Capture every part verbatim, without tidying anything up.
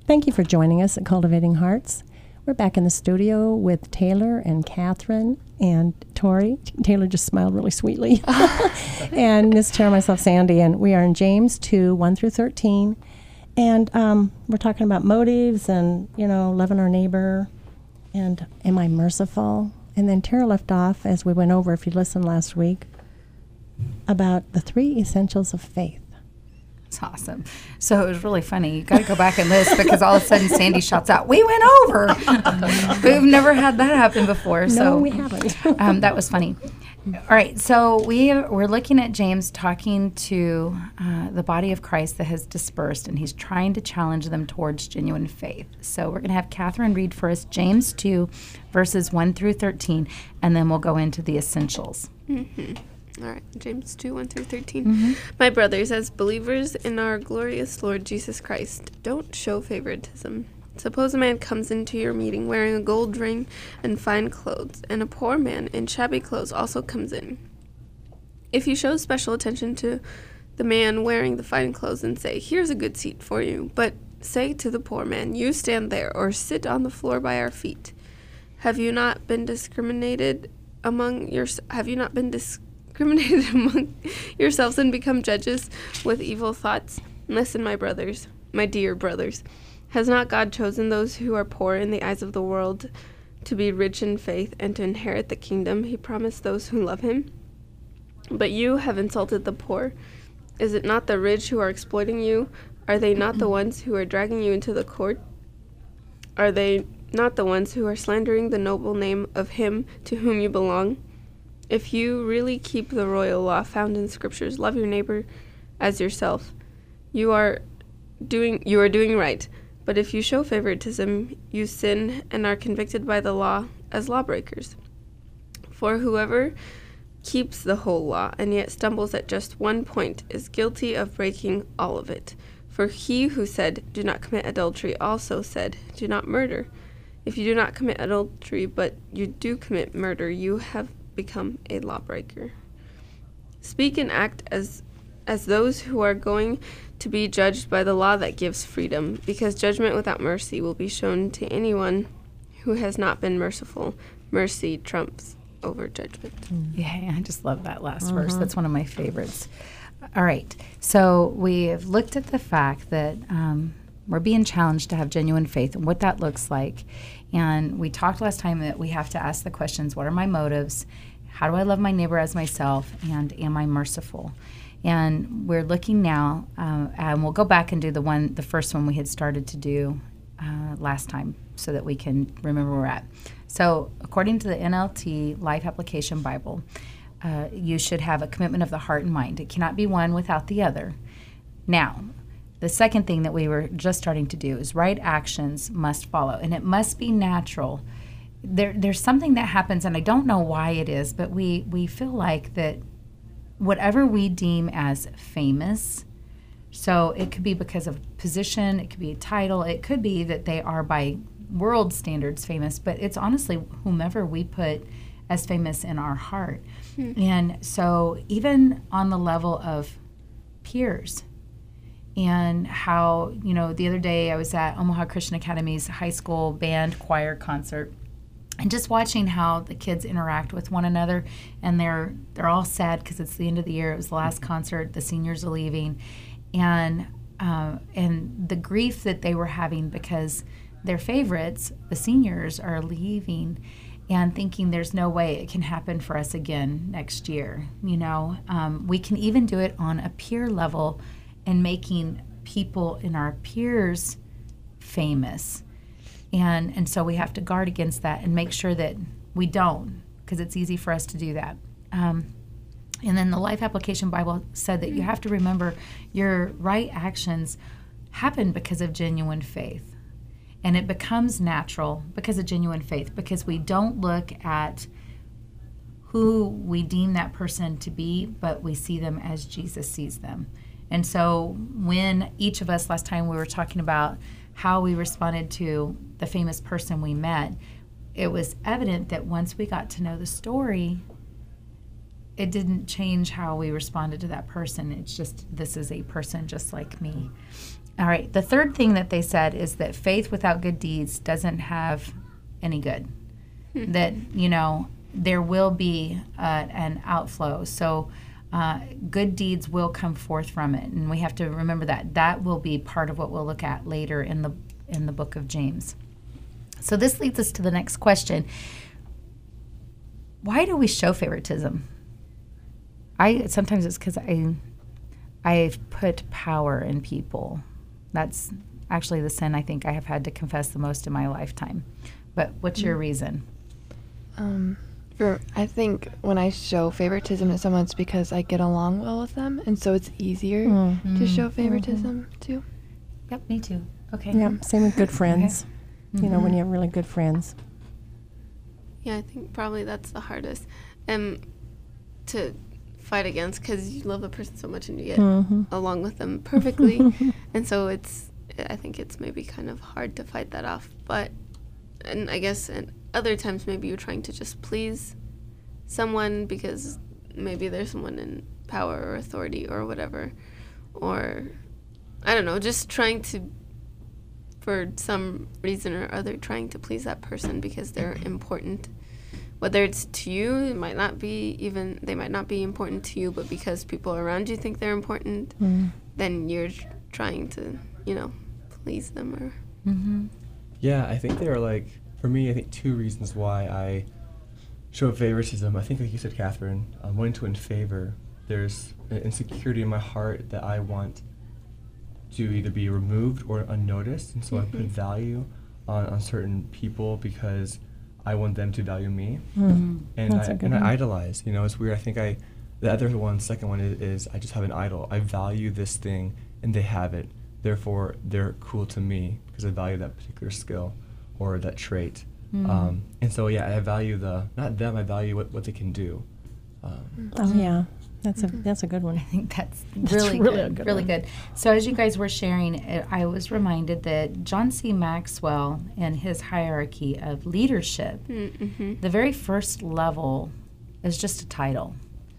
Thank you for joining us at Cultivating Hearts. We're back in the studio with Taylor and Catherine and Tori. Taylor just smiled really sweetly. And Miss Tara, myself, Sandy, and we are in James two, one through thirteen. And um, we're talking about motives and, you know, loving our neighbor. And am I merciful? And then Tara left off, as we went over, if you listened last week, about the three essentials of faith. That's awesome. So it was really funny. You got to go back and listen because all of a sudden Sandy shouts out, "We went over." We've never had that happen before. No, so we haven't. um, that was funny. All right, so we we're looking at James talking to uh, the body of Christ that has dispersed, and he's trying to challenge them towards genuine faith. So we're going to have Catherine read for us James two, verses one through thirteen, and then we'll go into the essentials. Mm-hmm. All right, James two, one through thirteen. Mm-hmm. My brothers, as believers in our glorious Lord Jesus Christ, don't show favoritism. Suppose a man comes into your meeting wearing a gold ring and fine clothes, and a poor man in shabby clothes also comes in. If you show special attention to the man wearing the fine clothes and say, "Here's a good seat for you," but say to the poor man, "You stand there, or sit on the floor by our feet," have you not been discriminated among your have you not been discriminated among yourselves and become judges with evil thoughts? Listen, my brothers, my dear brothers. Has not God chosen those who are poor in the eyes of the world to be rich in faith and to inherit the kingdom he promised those who love him? But you have insulted the poor. Is it not the rich who are exploiting you? Are they not the ones who are dragging you into the court? Are they not the ones who are slandering the noble name of him to whom you belong? If you really keep the royal law found in scriptures, love your neighbor as yourself, you are doing you are doing right. But if you show favoritism, you sin and are convicted by the law as lawbreakers. For whoever keeps the whole law and yet stumbles at just one point is guilty of breaking all of it. For he who said, "Do not commit adultery," also said, "Do not murder." If you do not commit adultery, but you do commit murder, you have become a lawbreaker. Speak and act as as those who are going to be judged by the law that gives freedom, because judgment without mercy will be shown to anyone who has not been merciful. Mercy trumps over judgment. Yeah, I just love that last mm-hmm. verse. That's one of my favorites. All right, so we have looked at the fact that um, we're being challenged to have genuine faith and what that looks like. And we talked last time that we have to ask the questions, what are my motives? How do I love my neighbor as myself? And am I merciful? And we're looking now, uh, and we'll go back and do the one, the first one we had started to do uh, last time so that we can remember where we're at. So according to the N L T Life Application Bible, uh, you should have a commitment of the heart and mind. It cannot be one without the other. Now, the second thing that we were just starting to do is right actions must follow, and it must be natural. There, there's something that happens, and I don't know why it is, but we, we feel like that whatever we deem as famous, so it could be because of position, it could be a title, it could be that they are by world standards famous, but it's honestly whomever we put as famous in our heart. Mm-hmm. And so even on the level of peers, and how, you know, the other day I was at Omaha Christian Academy's high school band choir concert, and just watching how the kids interact with one another, and they're they're all sad because it's the end of the year. It was the last concert. The seniors are leaving, and uh, and the grief that they were having because their favorites, the seniors, are leaving, and thinking there's no way it can happen for us again next year. You know, um, we can even do it on a peer level, and making people in our peers famous. And and so we have to guard against that and make sure that we don't, because it's easy for us to do that. Um, and then the Life Application Bible said that you have to remember your right actions happen because of genuine faith. And it becomes natural because of genuine faith, because we don't look at who we deem that person to be, but we see them as Jesus sees them. And so when each of us, last time we were talking about how we responded to the famous person we met, it was evident that once we got to know the story, it didn't change how we responded to that person. It's just, this is a person just like me. All right. The third thing that they said is that faith without good deeds doesn't have any good. Hmm. That, you know, there will be uh, an outflow. So uh, good deeds will come forth from it. And we have to remember that. That will be part of what we'll look at later in the in the book of James. So this leads us to the next question. Why do we show favoritism? I sometimes it's because I I've put power in people. That's actually the sin I think I have had to confess the most in my lifetime. But what's your reason? Um, for I think when I show favoritism to someone, it's because I get along well with them, and so it's easier Mm. to show favoritism mm-hmm. too. Yep, me too. Okay. Yeah, same with good friends. Okay. You know, when you have really good friends. Yeah, I think probably that's the hardest. Um, to fight against, because you love the person so much and you get Mm-hmm. along with them perfectly. And so it's, I think it's maybe kind of hard to fight that off. But, and I guess and other times maybe you're trying to just please someone because maybe there's someone in power or authority or whatever. Or, I don't know, just trying to, for some reason or other, trying to please that person because they're important. Whether it's to you, it might not be even, they might not be important to you, but because people around you think they're important, Mm. then you're trying to, you know, please them or... Mm-hmm. Yeah, I think there are like, for me, I think two reasons why I show favoritism. I think like you said, Catherine, um, wanting to win favor. There's an insecurity in my heart that I want to either be removed or unnoticed, and so Mm-hmm. I put value on, on certain people because I want them to value me, Mm. and That's I a good and one. I idolize. You know, it's weird. I think I, the other one, second one is, is I just have an idol. I value this thing, and they have it. Therefore, they're cool to me because I value that particular skill or that trait. Mm. Um, and so, yeah, I value the not them. I value what, what they can do. Um, Oh, yeah. That's a that's a good one. I think that's That's really, really good, a good really one. good. So as you guys were sharing, uh, I was reminded that John C. Maxwell and his hierarchy of leadership, Mm-hmm. the very first level is just a title.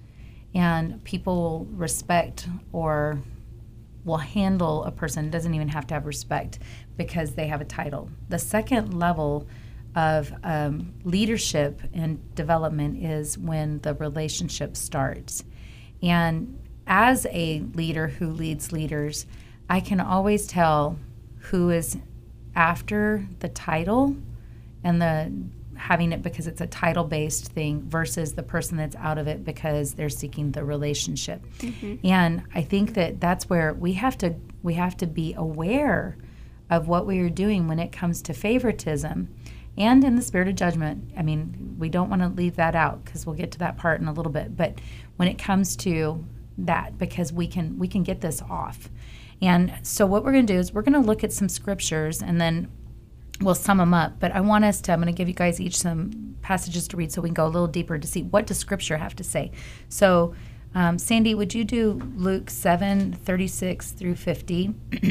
And people will respect or will handle a person, doesn't even have to have respect because they have a title. The second level of um, leadership and development is when the relationship starts. And as a leader who leads leaders, I can always tell who is after the title and the having it because it's a title-based thing versus the person that's out of it because they're seeking the relationship. Mm-hmm. And I think that that's where we have to we have to be aware of what we are doing when it comes to favoritism and in the spirit of judgment. I mean, we don't want to leave that out because we'll get to that part in a little bit. But when it comes to that, because we can we can get this off. And so what we're going to do is we're going to look at some scriptures and then we'll sum them up. But I want us to, I'm going to give you guys each some passages to read so we can go a little deeper to see what does scripture have to say. So um, Sandy, would you do Luke seven, thirty-six through fifty?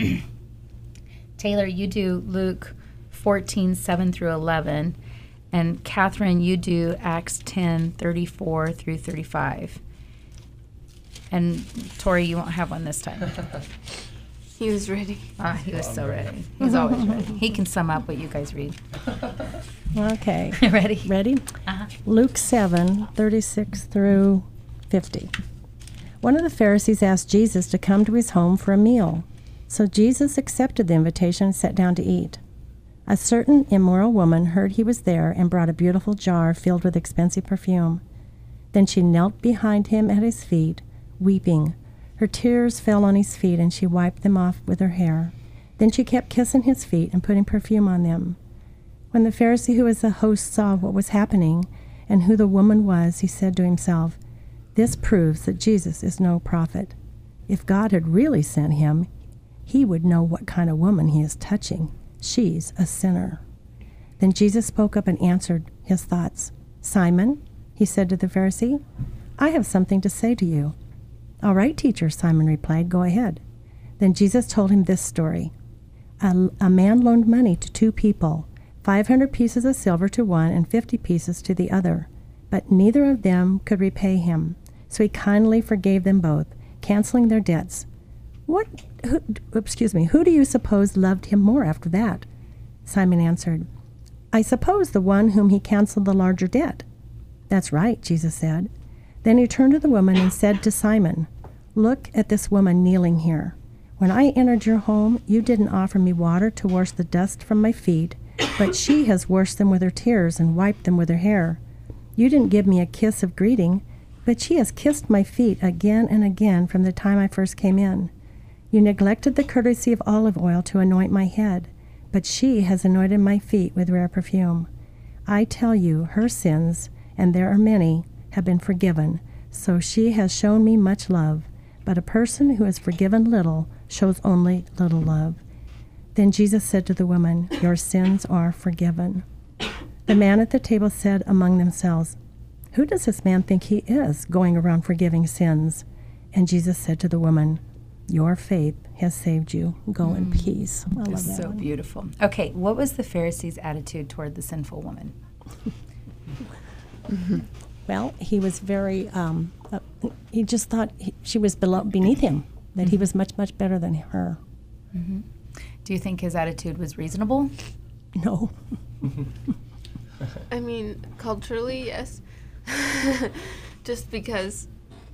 Taylor, you do Luke fourteen, seven through eleven. And Catherine, you do Acts ten, thirty-four through thirty-five. And Tori, you won't have one this time. He was ready. Ah, he was Oh, I'm so ready. ready. He's always ready. He can sum up what you guys read. Okay. Ready? Ready? Uh-huh. Luke seven, thirty-six through fifty. One of the Pharisees asked Jesus to come to his home for a meal. So Jesus accepted the invitation and sat down to eat. A certain immoral woman heard he was there and brought a beautiful jar filled with expensive perfume. Then she knelt behind him at his feet, weeping. Her tears fell on his feet, and she wiped them off with her hair. Then she kept kissing his feet and putting perfume on them. When the Pharisee who was the host saw what was happening and who the woman was, he said to himself, "This proves that Jesus is no prophet. If God had really sent him, he would know what kind of woman he is touching. She's a sinner." Then Jesus spoke up and answered his thoughts. "Simon," he said to the Pharisee, "I have something to say to you." "All right, teacher," Simon replied, "go ahead." Then Jesus told him this story. A, a man loaned money to two people, five hundred pieces of silver to one and fifty pieces to the other. But neither of them could repay him. So he kindly forgave them both, canceling their debts. What, who, excuse me, who do you suppose loved him more after that? Simon answered, I suppose the one whom he canceled the larger debt. That's right, Jesus said. Then he turned to the woman and said to Simon, Look at this woman kneeling here. When I entered your home, you didn't offer me water to wash the dust from my feet, but she has washed them with her tears and wiped them with her hair. You didn't give me a kiss of greeting, but she has kissed my feet again and again from the time I first came in. You neglected the courtesy of olive oil to anoint my head, but she has anointed my feet with rare perfume. I tell you, her sins, and there are many, have been forgiven, so she has shown me much love. But a person who is forgiven little shows only little love. Then Jesus said to the woman, Your sins are forgiven. The man at the table said among themselves, Who does this man think he is, going around forgiving sins? And Jesus said to the woman, Your faith has saved you. Go mm. in peace. I love It's that so one. beautiful. Okay, what was the Pharisees' attitude toward the sinful woman? Mm-hmm. Well, he was very, um, uh, he just thought he, she was below, beneath him, that mm-hmm. he was much, much better than her. Mm-hmm. Do you think his attitude was reasonable? No. I mean, culturally, yes. Just because,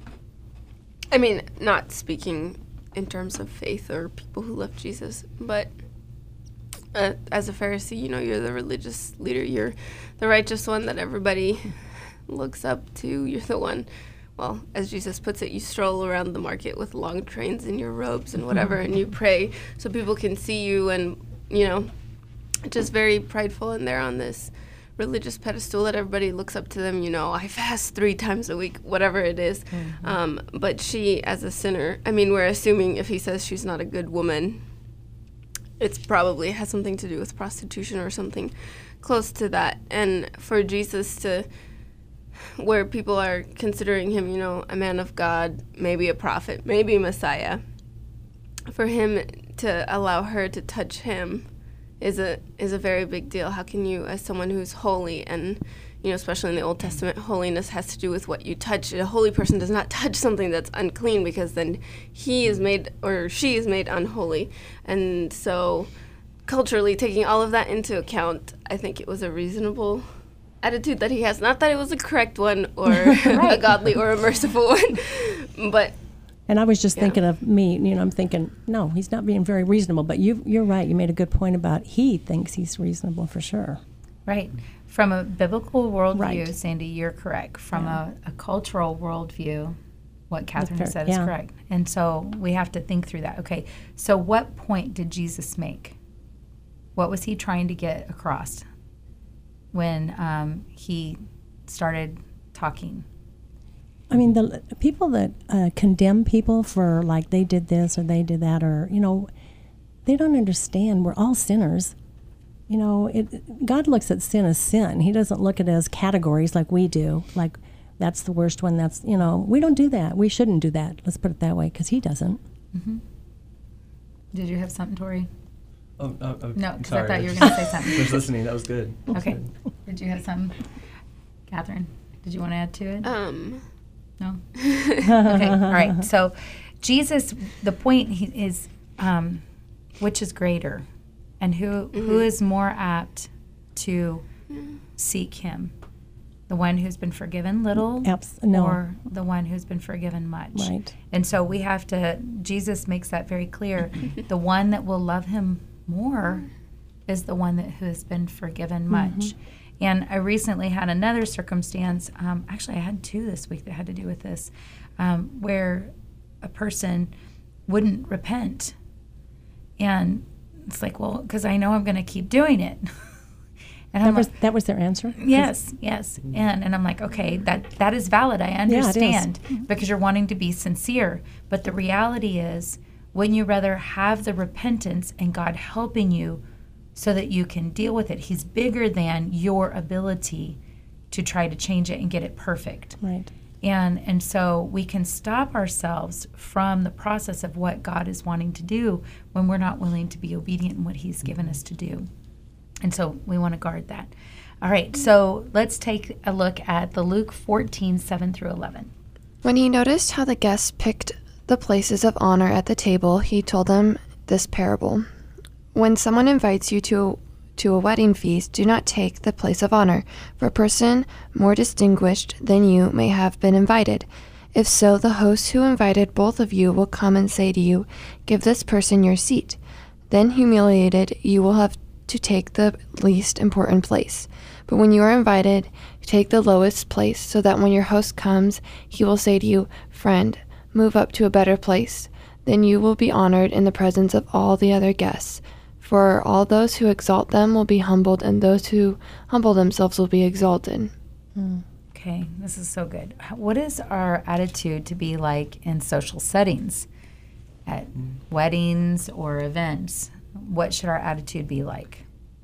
I mean, not speaking in terms of faith or people who love Jesus, but uh, as a Pharisee, you know, you're the religious leader. You're the righteous one that everybody looks up to. You're the one, well, as Jesus puts it, you stroll around the market with long trains in your robes and whatever, and you pray so people can see you, and, you know, just very prideful, and they're on this religious pedestal that everybody looks up to them. You know, I fast three times a week, whatever it is. Mm-hmm. Um, but she, as a sinner, I mean, we're assuming if he says she's not a good woman, it's probably has something to do with prostitution or something close to that. And for Jesus to, where people are considering him, you know, a man of God, maybe a prophet, maybe Messiah, for him to allow her to touch him is a is a very big deal. How can you, as someone who's holy, and, you know, especially in the Old Testament, holiness has to do with what you touch. A holy person does not touch something that's unclean, because then he is made, or she is made unholy. And so culturally, taking all of that into account, I think it was a reasonable attitude that he has. Not that it was a correct one or right. a godly or a merciful one, but and I was just yeah. thinking of me, you know, I'm thinking, no, he's not being very reasonable. But you, you're right. You made a good point about he thinks he's reasonable for sure. Right. From a biblical worldview, Right. Sandy, you're correct. From Yeah. a, a cultural worldview, what Catherine fair- has said yeah. is correct. And so we have to think through that. Okay, so what point did Jesus make? What was he trying to get across when um, he started talking? I mean, the people that uh, condemn people for, like, they did this or they did that, or, you know, they don't understand we're all sinners. You know, it, God looks at sin as sin. He doesn't look at it as categories like we do, like that's the worst one, that's, you know, we don't do that. We shouldn't do that. Let's put it that way, because he doesn't. Mm-hmm. Did you have something, Tori? Oh, oh, oh, No, I'm because I sorry. thought you were just- going to say something. was listening. That was good. That was Okay. good. Did you have something? Catherine, did you want to add to it? um, No? Okay, all right. So Jesus, the point he- is, um, which is greater? And who Mm-hmm. who is more apt to seek him? The one who's been forgiven little, Abs- no. or the one who's been forgiven much? Right. And so we have to, Jesus makes that very clear. The one that will love him more is the one that who has been forgiven much. Mm-hmm. And I recently had another circumstance, um, actually I had two this week that had to do with this, um, where a person wouldn't repent. And it's like, well, because I know I'm going to keep doing it. And That I'm was, like, that was their answer? yes, yes. And and I'm like, okay, that, that is valid. I Yeah, it is. understand because you're wanting to be sincere. But the reality is, wouldn't you rather have the repentance and God helping you so that you can deal with it? He's bigger than your ability to try to change it and get it perfect. Right. And and so we can stop ourselves from the process of what God is wanting to do when we're not willing to be obedient in what he's given us to do. And so we want to guard that. All right, so let's take a look at the Luke fourteen, seven through eleven. When he noticed how the guests picked the places of honor at the table, he told them this parable. When someone invites you to to a wedding feast, do not take the place of honor, for a person more distinguished than you may have been invited. If so, the host who invited both of you will come and say to you, "Give this person your seat." Then, humiliated, you will have to take the least important place. But when you are invited, take the lowest place, so that when your host comes, he will say to you, "Friend, move up to a better place." Then you will be honored in the presence of all the other guests. For all those who exalt them will be humbled, and those who humble themselves will be exalted. Mm. Okay, this is so good. What is our attitude to be like in social settings, at mm. weddings or events? What should our attitude be like?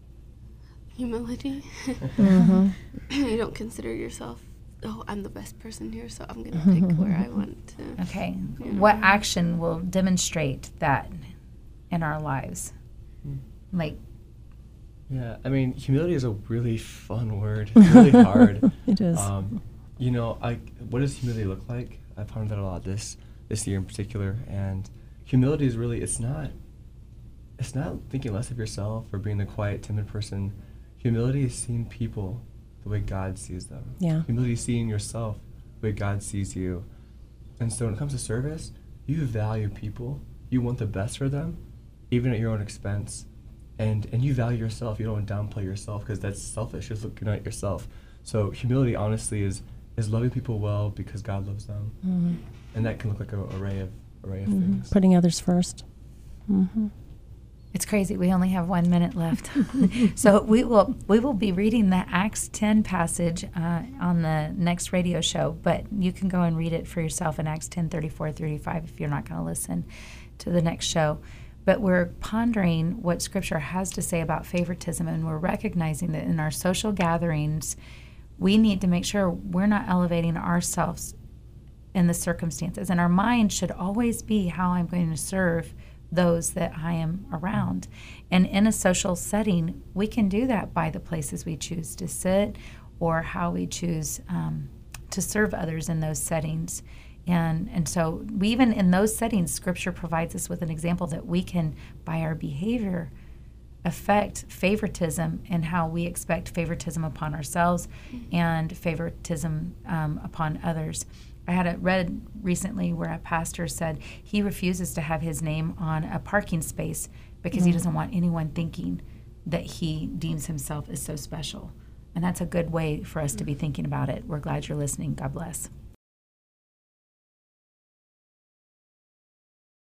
Humility. Mm-hmm. You don't consider yourself, oh, I'm the best person here, so I'm going to pick where I want to. Okay. Yeah. What action will demonstrate that in our lives? Mm. Like, yeah, I mean, humility is a really fun word. It's really hard. It is. Um, you know, I, what does humility look like? I found that a lot this this year in particular. And humility is really, it's not, it's not thinking less of yourself or being the quiet, timid person. Humility is seeing people the way God sees them. Yeah. Humility is seeing yourself the way God sees you. And so when it comes to service, you value people. You want the best for them, even at your own expense. And and you value yourself. You don't downplay yourself, because that's selfish. Just looking at yourself. So humility, honestly, is is loving people well because God loves them, Mm-hmm. and that can look like an array of array of Mm-hmm. things. Putting others first. Mm-hmm. it's crazy. We only have one minute left. So we will we will be reading the Acts ten passage uh, on the next radio show, but you can go and read it for yourself in Acts ten, thirty-four, thirty-five if you're not going to listen to the next show. But we're pondering what Scripture has to say about favoritism, and we're recognizing that in our social gatherings, we need to make sure we're not elevating ourselves in the circumstances. And our mind should always be how I'm going to serve those that I am around. And in a social setting, we can do that by the places we choose to sit or how we choose um, to serve others in those settings. And and so we, even in those settings, Scripture provides us with an example that we can, by our behavior, affect favoritism and how we expect favoritism upon ourselves and favoritism um, upon others. I had a read recently where a pastor said he refuses to have his name on a parking space because mm. he doesn't want anyone thinking that he deems himself as so special. And that's a good way for us to be thinking about it. We're glad you're listening. God bless.